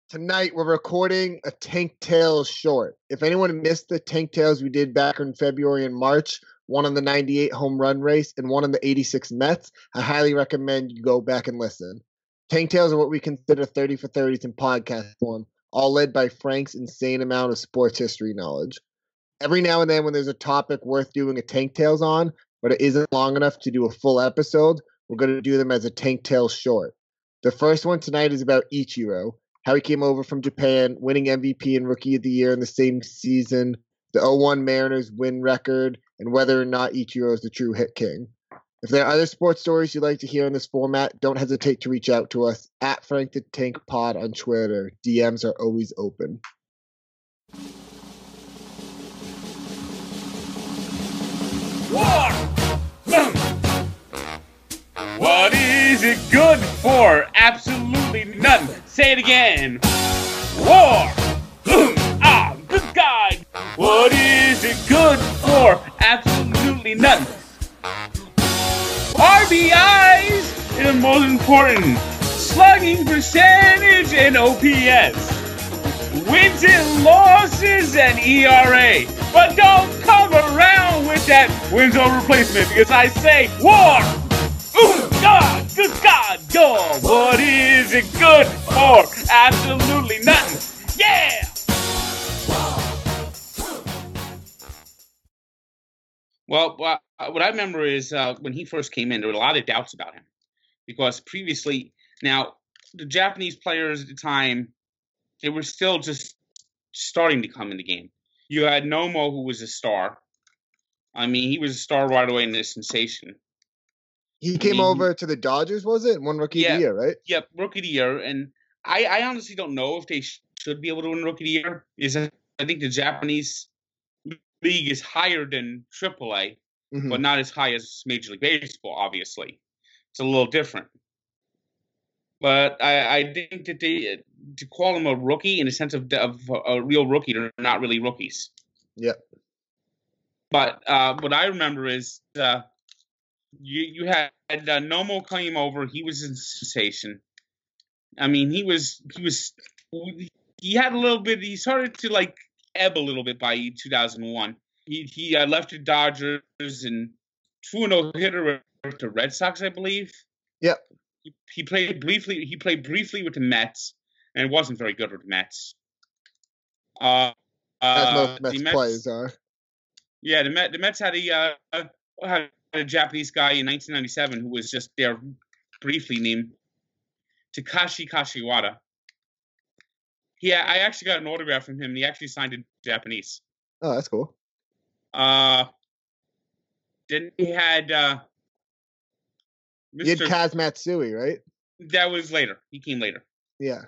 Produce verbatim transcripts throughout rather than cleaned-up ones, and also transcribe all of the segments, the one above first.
Tonight we're recording a Tank Tales short. If anyone missed the Tank Tales we did back in February and March, one on the ninety-eight home run race and one on the eighty-six Mets, I highly recommend you go back and listen. Tank Tales are what we consider thirty for thirties in podcast form, all led by Frank's insane amount of sports history knowledge. Every now and then when there's a topic worth doing a Tank Tales on, but it isn't long enough to do a full episode, we're going to do them as a Tank Tales short. The first one tonight is about Ichiro, how he came over from Japan, winning M V P and Rookie of the Year in the same season, the oh one Mariners win record, and whether or not Ichiro is the true hit king. If there are other sports stories you'd like to hear in this format, don't hesitate to reach out to us at Frank the Tank Pod on Twitter. D Ms are always open. War! What is it good for? Absolutely nothing. Say it again. War! Ah, good God! What is it good for? Absolutely nothing. R B Is is the most important. Slugging percentage and O P S. Wins and losses and E R A. But don't come around with that wins over replacement because I say war! Ooh, God, good God, God, what is it good for? Absolutely nothing. Yeah! Well, what I remember is uh, when he first came in, there were a lot of doubts about him. Because previously, now, the Japanese players at the time, they were still just starting to come in the game. You had Nomo, who was a star. I mean, he was a star right away in this sensation. He came I mean, over to the Dodgers, was it? One Rookie yeah, of the Year, right? Yep, yeah, Rookie of the Year. And I, I honestly don't know if they sh- should be able to win Rookie of the Year. Is I think the Japanese league is higher than triple A, mm-hmm. but not as high as Major League Baseball, obviously. It's a little different. But I, I think that they to call him a rookie in the sense of, of a real rookie, they're not really rookies. Yep. But uh, what I remember is uh, you you had uh, Nomo came over. He was a sensation. I mean, he was he was he had a little bit. He started to like ebb a little bit by two thousand one. He he uh, left the Dodgers and threw a no hitter with the Red Sox, I believe. Yep. He, he played briefly. He played briefly with the Mets, and it wasn't very good with the Mets. Uh, As most uh, Mets, Mets players are. Yeah, the Met, the Mets had a uh, had a Japanese guy in nineteen ninety-seven who was just there briefly named Takashi Kashiwada. Yeah, I actually got an autograph from him, and he actually signed in Japanese. Oh, that's cool. Uh, then he had uh, Mister He had Kaz Matsui, right? That was later. He came later. Yeah.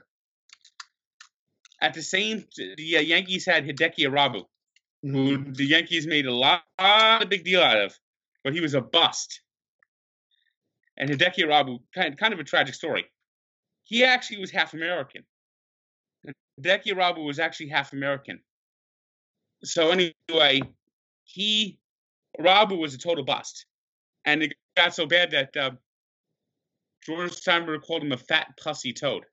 At the same, the uh, Yankees had Hideki Arabu, mm-hmm. who the Yankees made a lot, lot of big deal out of, but he was a bust. And Hideki Arabu, kind, kind of a tragic story. He actually was half American. Hideki Arabu was actually half American. So anyway, he, Arabu was a total bust. And it got so bad that uh, George Steinbrenner called him a fat, pussy toad.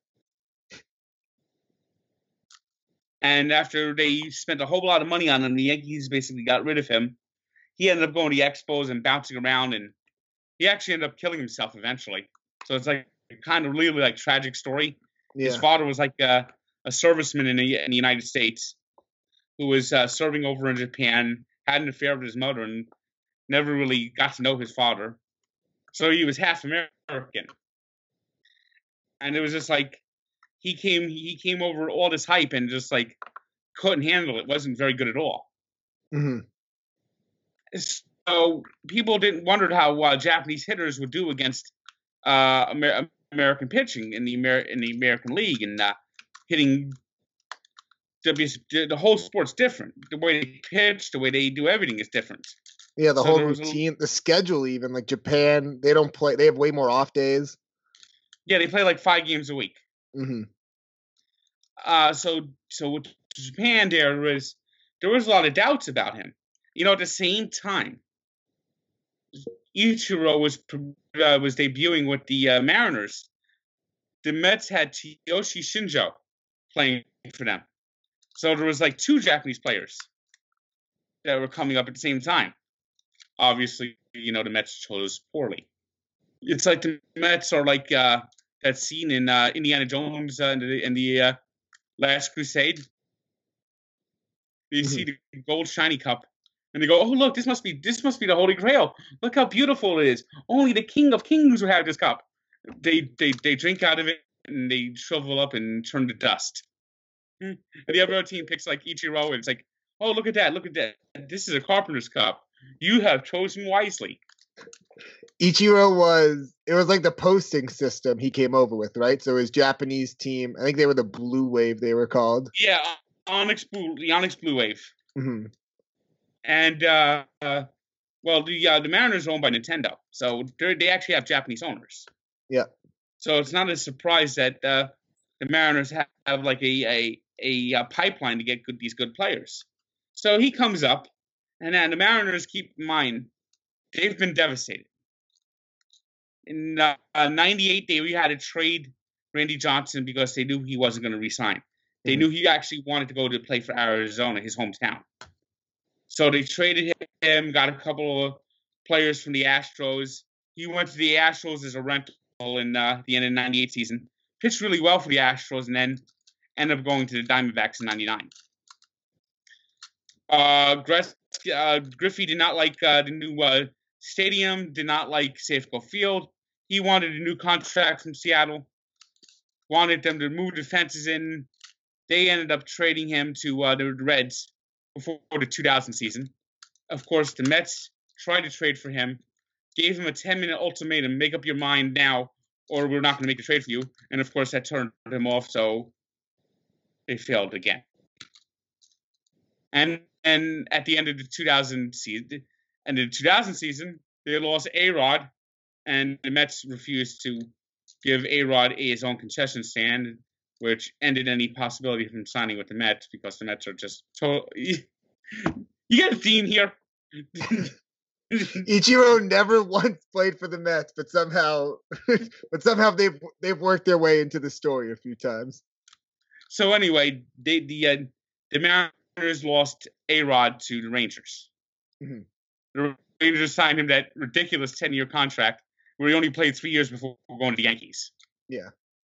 And after they spent a whole lot of money on him, the Yankees basically got rid of him. He ended up going to the Expos and bouncing around, and he actually ended up killing himself eventually. So it's like kind of really like tragic story. Yeah. His father was like a, a serviceman in the, in the United States who was uh, serving over in Japan, had an affair with his mother, and never really got to know his father. So he was half American. And it was just like, He came. He came over all this hype and just like couldn't handle it. wasn't very good at all. Mm-hmm. So people didn't wondered how uh, Japanese hitters would do against uh, Amer- American pitching in the Amer- in the American League and uh, hitting. W- the whole sport's different. The way they pitch, the way they do everything is different. Yeah, the so whole routine, a, the schedule, even like Japan, they don't play. They have way more off days. Yeah, they play like five games a week. Mm-hmm. Uh, so, so with Japan, there was there was a lot of doubts about him. You know, at the same time, Ichiro was uh, was debuting with the uh, Mariners. The Mets had Tsuyoshi Shinjo, playing for them. So there was like two Japanese players that were coming up at the same time. Obviously, you know, the Mets chose poorly. It's like the Mets are like uh, that scene in uh, Indiana Jones uh, in the, in the uh, Last Crusade. You mm-hmm. see the gold shiny cup, and they go, "Oh, look! This must be this must be the Holy Grail. Look how beautiful it is. Only the King of Kings would have this cup." They they they drink out of it and they shrivel up and turn to dust. And the other team picks like Ichiro, and it's like, "Oh, look at that! Look at that! This is a carpenter's cup. You have chosen wisely." Ichiro was, it was like the posting system he came over with, right? So his Japanese team, I think they were the Blue Wave, they were called. Yeah, Onyx Blue, the Onyx Blue Wave. Mm-hmm. And, uh, uh, well, the uh, the Mariners are owned by Nintendo, so they actually have Japanese owners. Yeah. So it's not a surprise that uh, the Mariners have, have like a, a, a, a pipeline to get good, these good players. So he comes up, and then the Mariners, keep in mind, they've been devastated. In uh, ninety-eight, they we had to trade Randy Johnson because they knew he wasn't going to resign. They mm-hmm. knew he actually wanted to go to play for Arizona, his hometown. So they traded him, got a couple of players from the Astros. He went to the Astros as a rental in uh, the end of the ninety-eight season. Pitched really well for the Astros, and then ended up going to the Diamondbacks in ninety-nine. Uh, Gres- uh, Griffey did not like uh, the new uh, stadium, did not like Safeco Field. He wanted a new contract from Seattle, wanted them to move the fences in. They ended up trading him to uh, the Reds before the two thousand season. Of course, the Mets tried to trade for him, gave him a ten-minute ultimatum, make up your mind now, or we're not going to make a trade for you. And, of course, that turned him off, so they failed again. And and at the end of the two thousand season, and the two thousand season, they lost A-Rod, and the Mets refused to give A-Rod his own concession stand, which ended any possibility of him signing with the Mets because the Mets are just total. You get a theme here. Ichiro never once played for the Mets, but somehow, but somehow they've they've worked their way into the story a few times. So anyway, they the uh, the Mariners lost A-Rod to the Rangers. Mm-hmm. The Rangers signed him that ridiculous ten-year contract where he only played three years before going to the Yankees. Yeah.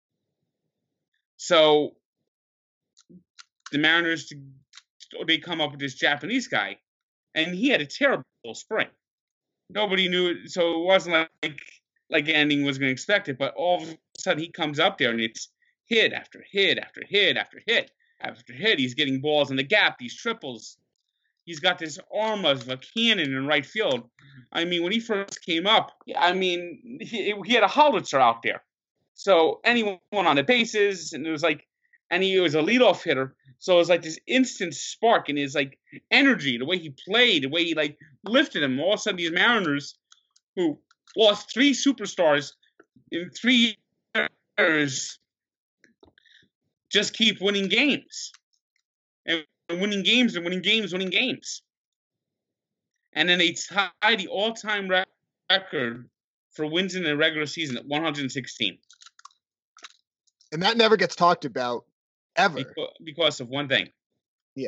So the Mariners, they come up with this Japanese guy, and he had a terrible spring. Nobody knew it, so it wasn't like like ending was going to expect it. But all of a sudden, he comes up there, and it's hit after hit after hit after hit after hit. He's getting balls in the gap, these triples. He's got this arm of a cannon in right field. I mean, when he first came up, I mean, he, he had a howitzer out there. So anyone on the bases, and it was like, and he was a leadoff hitter. So it was like this instant spark in his like energy, the way he played, the way he like lifted him. All of a sudden, these Mariners, who lost three superstars in three years, just keep winning games. And winning games and winning games, winning games. And then they tie the all-time record for wins in the regular season at one hundred sixteen. And that never gets talked about, ever. Because, because of one thing. Yeah.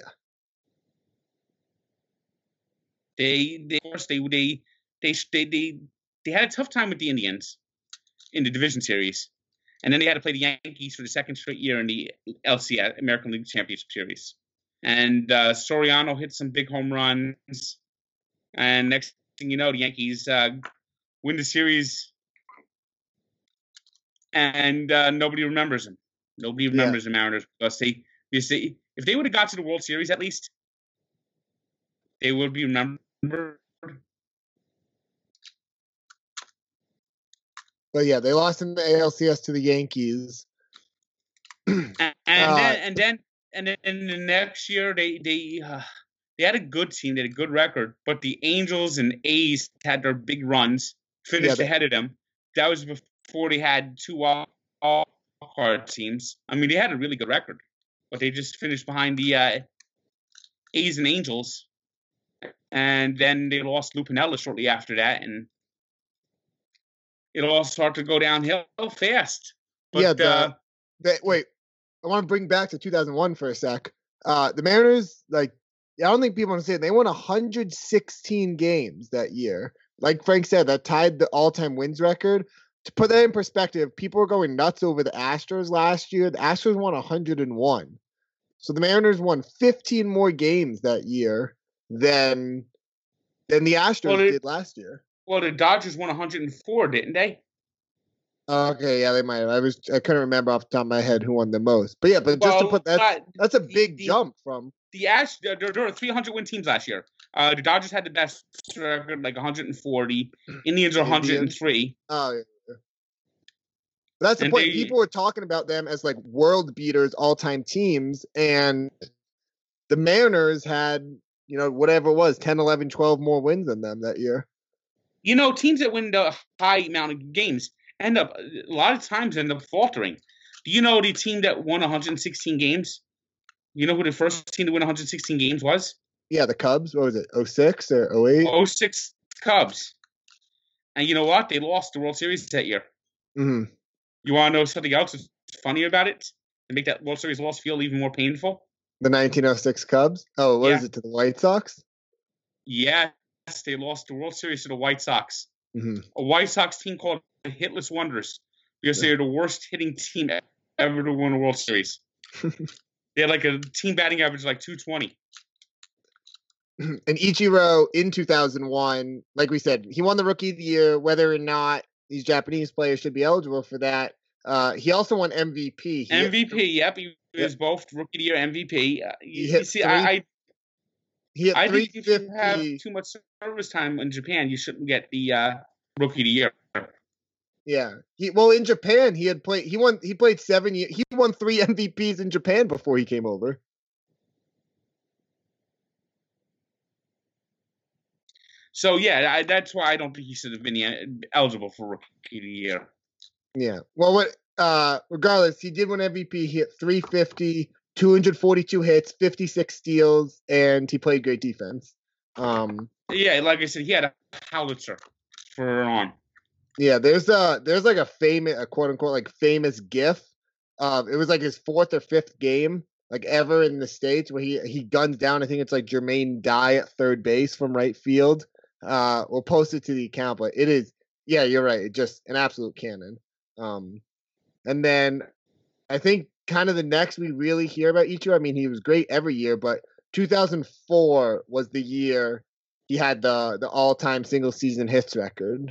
They, they, of course, they, they, they, they, they, they had a tough time with the Indians in the division series. And then they had to play the Yankees for the second straight year in the L C S, American League Championship Series. And uh, Soriano hit some big home runs. And next thing you know, the Yankees uh, win the series. And uh, nobody remembers them. Nobody remembers yeah. the Mariners because they, because they, if they would have got to the World Series at least, they would be remembered. But yeah, they lost in the A L C S to the Yankees. and, and uh, then, and then, and then in the next year, they they uh, they had a good team, they had a good record, but the Angels and A's had their big runs, finished yeah, ahead of them. That was before they had two wild card teams. I mean, they had a really good record, but they just finished behind the uh, A's and Angels, and then they lost Lou Piniella shortly after that, and it all started to go downhill fast. But, yeah, the, uh, the, wait. I want to bring back to two thousand one for a sec. Uh, the Mariners, like, I don't think people understand, they won one hundred sixteen games that year. Like Frank said, that tied the all-time wins record. To put that in perspective, people were going nuts over the Astros last year. The Astros won one hundred one. So the Mariners won fifteen more games that year than than the Astros well, it, did last year. Well, the Dodgers won one hundred four, didn't they? Okay, yeah, they might have. I was I couldn't remember off the top of my head who won the most. But yeah, but just well, to put that, uh, that's a big the, jump from the Ash. There, there were three hundred win teams last year. Uh, the Dodgers had the best record, like one hundred forty. Indians are one hundred three. Oh, yeah. But that's the and point. They, People were talking about them as like world beaters, all-time teams, and the Mariners had, you know, whatever it was, ten, eleven, twelve more wins than them that year. You know, teams that win the high amount of games end up, a lot of times, end up faltering. Do you know the team that won one hundred sixteen games? You know who the first team to win one hundred sixteen games was? Yeah, the Cubs. What was it, oh six or oh eight? oh six Cubs. And you know what? They lost the World Series that year. Mm-hmm. You want to know something else that's funny about it? To make that World Series loss feel even more painful? The nineteen oh six Cubs? Oh, what yeah. is it, to the White Sox? Yes, they lost the World Series to the White Sox. Mm-hmm. A White Sox team called the Hitless Wonders, because yeah. they're the worst hitting team ever to win a World Series. They had like a team batting average like two twenty. And Ichiro in two thousand one, like we said, he won the Rookie of the Year, whether or not these Japanese players should be eligible for that. Uh, he also won M V P. He M V P, hit, yep. He was yep. both Rookie of the Year M V P. Uh, you, he hit you see, three, I, I, he hit I think if you have too much service time in Japan, you shouldn't get the uh, Rookie of the Year. Yeah. He well in Japan he had played he won he played seven years he won three M V Ps in Japan before he came over. So yeah, I, that's why I don't think he should have been eligible for Rookie of the Year. Yeah. Well, what uh, regardless, he did win M V P. He hit three fifty, two hundred forty-two hits, fifty-six steals, and he played great defense. Um, yeah, like I said, he had a howitzer for on. Yeah, there's a there's like a famous, a quote unquote like famous GIF. Um, it was like his fourth or fifth game like ever in the States where he he guns down. I think it's like Jermaine Dye at third base from right field. Uh, we'll post it to the account, but it is, yeah, you're right. It's just an absolute cannon. Um, and then I think kind of the next we really hear about Ichiro, I mean, he was great every year, but two thousand four was the year he had the, the all-time single season hits record.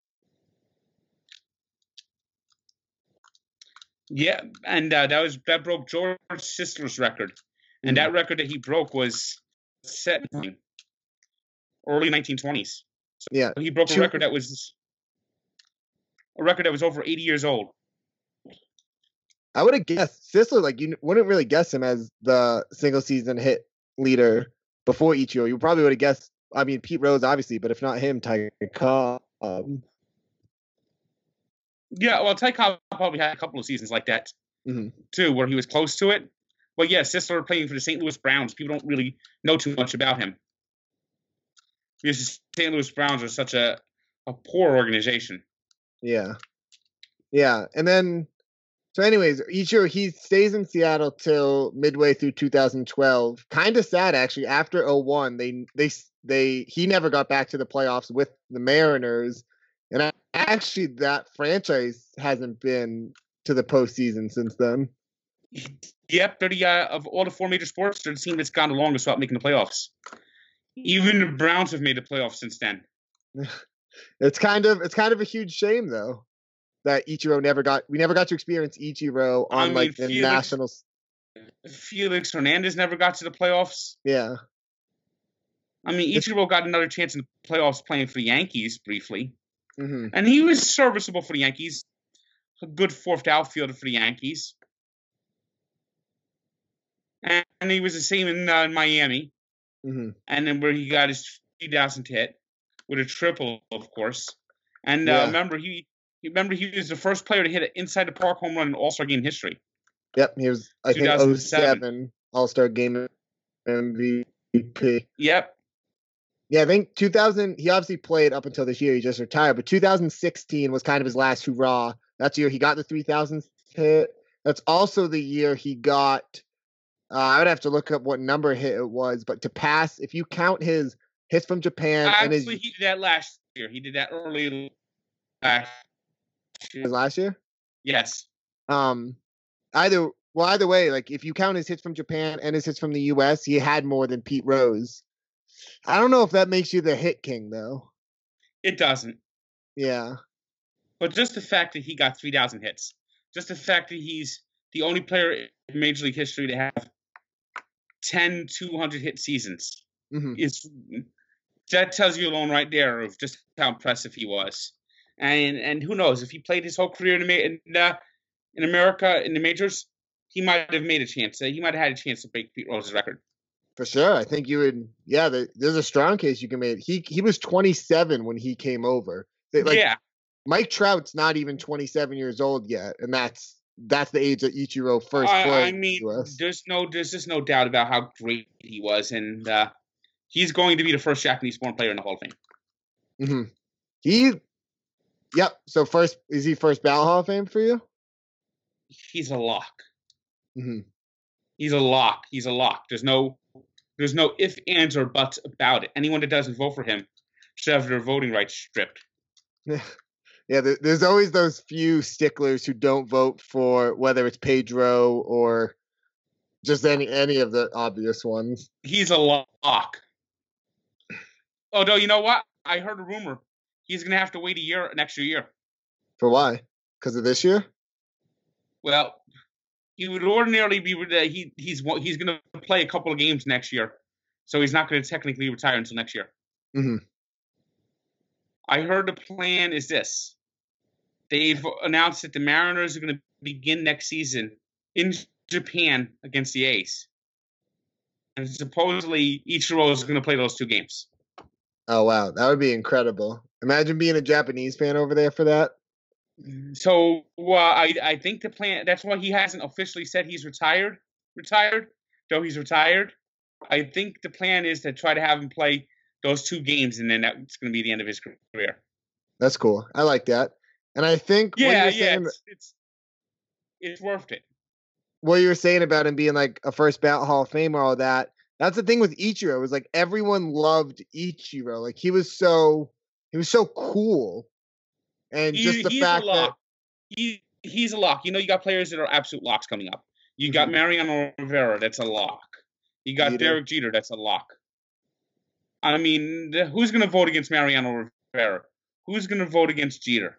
Yeah, and uh, that was that broke George Sisler's record. And mm-hmm. that record that he broke was set in early nineteen twenties. So yeah, he broke a record that was a record that was over eighty years old. I would have guessed Sisler, like you wouldn't really guess him as the single season hit leader before Ichiro. You probably would have guessed. I mean, Pete Rose, obviously, but if not him, Ty Cobb. Um, yeah, well, Ty Cobb probably had a couple of seasons like that mm-hmm. too, where he was close to it. But yeah, Sisler playing for the Saint Louis Browns. People don't really know too much about him because the Saint Louis Browns are such a a poor organization. Yeah, yeah, and then. So anyways, Ichiro, he stays in Seattle till midway through two thousand twelve. Kind of sad, actually. After oh one, they they they he never got back to the playoffs with the Mariners, and actually that franchise hasn't been to the postseason since then. Yep, they're the, uh, of all the four major sports, they're the team that's gone the longest without making the playoffs. Even the Browns have made the playoffs since then. It's kind of it's kind of a huge shame, though, that Ichiro never got, we never got to experience Ichiro on I mean, like the Felix, Nationals. Felix Hernandez never got to the playoffs. Yeah. I mean, Ichiro got another chance in the playoffs playing for the Yankees briefly. Mm-hmm. And he was serviceable for the Yankees. A good fourth outfielder for the Yankees. And, and he was the same in, uh, in Miami. Mm-hmm. And then where he got his three thousandth hit with a triple, of course. And yeah. uh, remember, he Remember, he was the first player to hit an inside the park home run in All-Star Game history. Yep, he was, I think, oh seven All-Star Game M V P. Yep. Yeah, I think two thousand, he obviously played up until this year, he just retired, but two thousand sixteen was kind of his last hurrah. That's the year he got the three thousandth hit, That's also the year he got. Uh, I would have to look up what number hit it was, but to pass, if you count his hits from Japan and his, Actually, he did that last year. He did that early last his year. last year. Yes. Um, either well, either way, like if you count his hits from Japan and his hits from the U S, he had more than Pete Rose. I don't know if that makes you the hit king, though. It doesn't. Yeah. But just the fact that he got three thousand hits, just the fact that he's the only player in Major League history to have ten two hundred hit seasons Mm-hmm. is that tells you alone right there of just how impressive he was. And and who knows, if he played his whole career in in, uh, in America in the majors, he might have made a chance. He might have had a chance to break Pete Rose's record. For sure, I think you would. Yeah, the, there's a strong case you can make. He he was twenty-seven when he came over. They, like, yeah, Mike Trout's not even twenty-seven years old yet, and that's that's the age that Ichiro first I, played. I mean, in the U S. there's no there's just no doubt about how great he was, and uh, he's going to be the first Japanese-born player in the Hall of Fame. Mm-hmm. He, yep. So first, is he first ballot Hall of Fame for you? He's a lock. Mm-hmm. He's a lock. He's a lock. There's no there's no ifs, ands, or buts about it. Anyone that doesn't vote for him should have their voting rights stripped. Yeah, there, there's always those few sticklers who don't vote for whether it's Pedro or just any any of the obvious ones. He's a lock. Although, you know what? I heard a rumor. He's going to have to wait a year, an extra year. For why? Because of this year? Well, he would ordinarily be uh, he he's he's going to play a couple of games next year, so he's not going to technically retire until next year. Mm-hmm. I heard the plan is this: they've announced that the Mariners are going to begin next season in Japan against the A's, and supposedly Ichiro is going to play those two games. Oh wow, that would be incredible! Imagine being a Japanese fan over there for that. So uh, I I think the plan. That's why he hasn't officially said he's retired. Retired, though he's retired. I think the plan is to try to have him play those two games, and then that's going to be the end of his career. That's cool. I like that, and I think yeah, what yeah, saying, it's, it's it's worth it. What you were saying about him being like a first ballot Hall of Famer, all that. That's the thing with Ichiro. It was like everyone loved Ichiro. Like he was so he was so cool, and he, just the he's fact a lock. that he he's a lock. You know, you got players that are absolute locks coming up. You got Mhm. Mariano Rivera, that's a lock. You got Jeter. Derek Jeter, that's a lock. I mean, the, who's going to vote against Mariano Rivera? Who's going to vote against Jeter?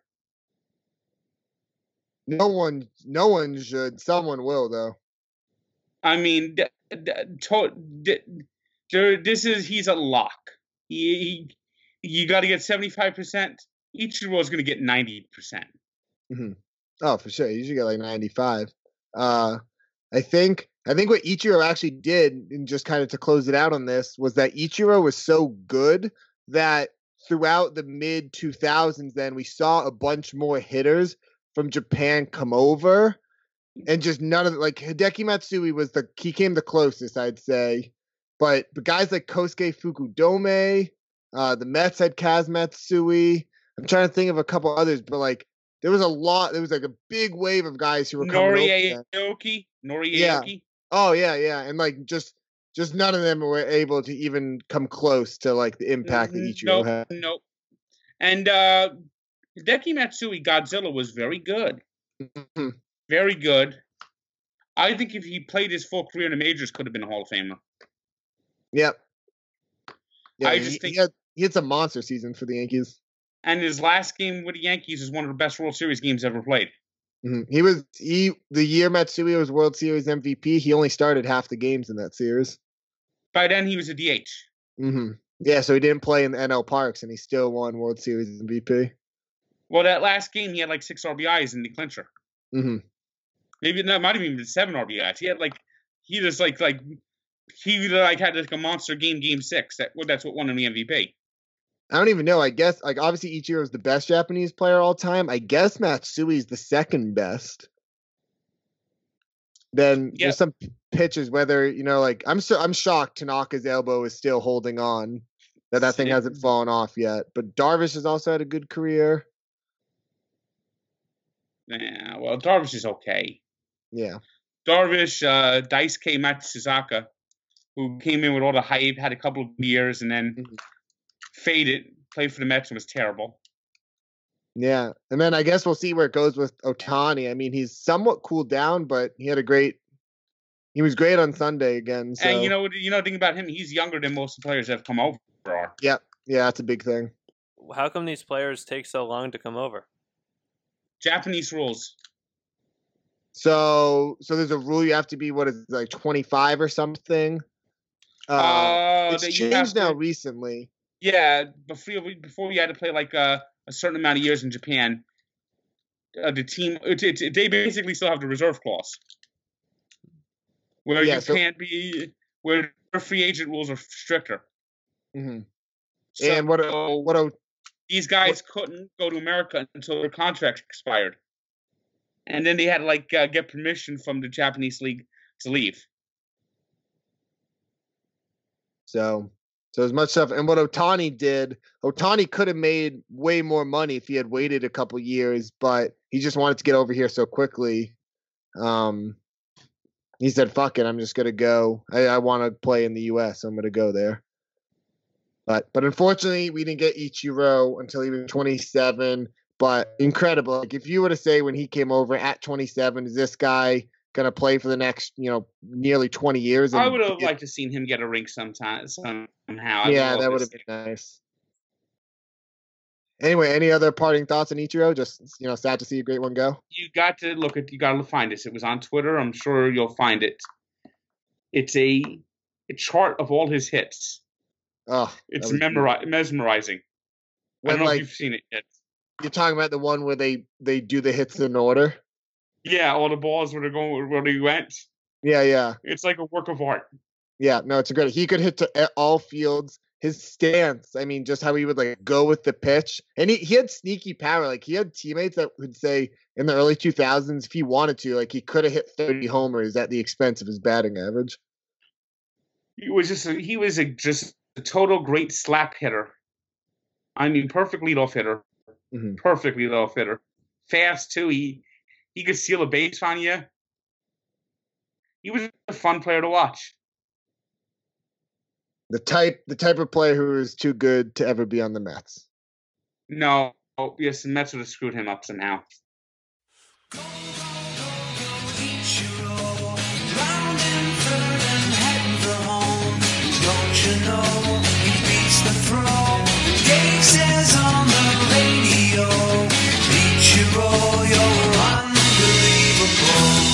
no one, no one should. Someone will though. I mean, d- d- to, d- d- this is he's a lock. He, he you got to get seventy-five percent. Ichiro is going to get ninety percent. Mm-hmm. Oh, for sure. You should get like ninety-five. Uh, I think I think what Ichiro actually did, and just kind of to close it out on this, was that Ichiro was so good that throughout the mid two thousands, then we saw a bunch more hitters from Japan come over, and just none of the, like Hideki Matsui was the he came the closest, I'd say, but but guys like Kosuke Fukudome, uh, the Mets had Kaz Matsui. I'm trying to think of a couple others, but like. There was a lot. There was like a big wave of guys who were coming over. Nori Nori Yeah. Oh yeah, yeah, and like just, just none of them were able to even come close to like the impact that Ichiro nope, had. Nope. And uh, Hideki Matsui Godzilla was very good. Mm-hmm. Very good. I think if he played his full career in the majors, could have been a Hall of Famer. Yep. Yeah, I he, just think he had he had some monster season for the Yankees. And his last game with the Yankees is one of the best World Series games ever played. Mm-hmm. He was he the year Matsui was World Series M V P. He only started half the games in that series. By then, he was a D H. Mm-hmm. Yeah, so he didn't play in the N L Parks, and he still won World Series M V P. Well, that last game, he had like six R B Is in the clincher. Mm-hmm. Maybe that might have even been seven R B Is. He had like he just like like he like had like a monster game, game six. That well, that's what won him the M V P. I don't even know. I guess, like, obviously Ichiro is the best Japanese player all time. I guess Matsui is the second best. Then Yep. there's some pitches, whether, you know, like, I'm so I'm shocked Tanaka's elbow is still holding on, that that thing hasn't fallen off yet. But Darvish has also had a good career. Yeah, well, Darvish is okay. Yeah. Darvish, uh, Daisuke Matsuzaka, who came in with all the hype, had a couple of years, and then mm-hmm. faded, played for the Mets, and was terrible. Yeah, and then I guess we'll see where it goes with Ohtani. I mean, he's somewhat cooled down, but he had a great – he was great on Sunday again. So. And you know, you know, think about him. He's younger than most of the players that have come over are. Yeah, yeah, that's a big thing. How come these players take so long to come over? Japanese rules. So, so there's a rule you have to be what is it, like twenty-five or something. Uh, uh it's changed now to, recently. Yeah, before before you had to play like a, a certain amount of years in Japan. Uh, the team, it, it, it, they basically still have the reserve clause, where yeah, you so, can't be where free agent rules are stricter. Mm-hmm. So, and what? A, what? A, these guys what, couldn't go to America until their contract expired. And then they had to like uh, get permission from the Japanese league to leave. So, so as much stuff. And what Ohtani did, Ohtani could have made way more money if he had waited a couple years, but he just wanted to get over here so quickly. Um, he said, "Fuck it, I'm just gonna go. I, I want to play in the U S, so I'm gonna go there." But, but unfortunately, we didn't get Ichiro until he was twenty-seven. But incredible. Like if you were to say when he came over at twenty-seven, is this guy going to play for the next, you know, nearly twenty years? I would have liked to seen him get a ring sometime, somehow. Yeah, that would have been nice. Anyway, any other parting thoughts on Ichiro? Just, you know, sad to see a great one go. You got to look at, you got to find this. It was on Twitter. I'm sure you'll find it. It's a, a chart of all his hits. Oh, it's memori- mesmerizing. When, I don't like, know if you've seen it yet. You're talking about the one where they, they do the hits in order? Yeah, all the balls where they're going where they went. Yeah, yeah. It's like a work of art. Yeah, no, it's a great. He could hit to all fields. His stance, I mean, just how he would like go with the pitch, and he, he had sneaky power. Like he had teammates that would say in the early two thousands, if he wanted to, like he could have hit thirty homers at the expense of his batting average. He was just a, he was a, just a total great slap hitter. I mean, perfect leadoff hitter. Mm-hmm. Perfect leadoff hitter. Fast, too. He he could steal a base on you. He was a fun player to watch. The type the type of player who is too good to ever be on the Mets. No. Oh, yes, the Mets would have screwed him up somehow. Go, go, go, go, Ichiro, round and third and heading for home. Don't you know he beats the throw? Dave says on the radio, Ichiro, you're unbelievable.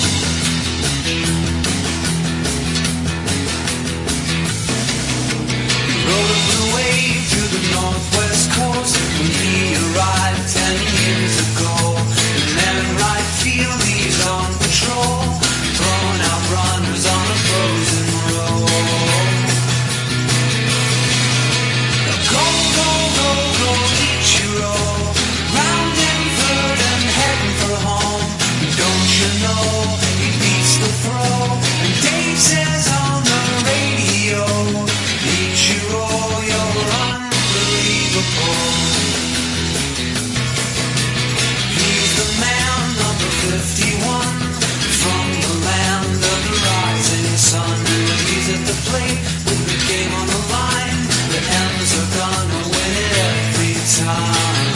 He rode a blue wave through the northwest coast when he arrived ten years ago. And then right field, he's on patrol, throwing out runners on a frozen road. Go, go, go, go, Ichiro, round and third and heading for home. Don't you know he beats the throw? And Dave says on the radio, Ichiro, you're unbelievable. He's the man, number fifty-one, from the land of the rising sun. When he's at the plate with the game on the line, the M's are gonna win it every time.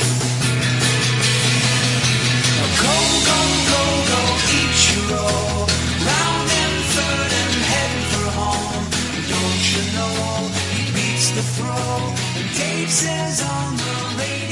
Go, go, go, go, Ichiro, round and third and heading for home. Don't you know he beats the throw? And Dave says on the radio.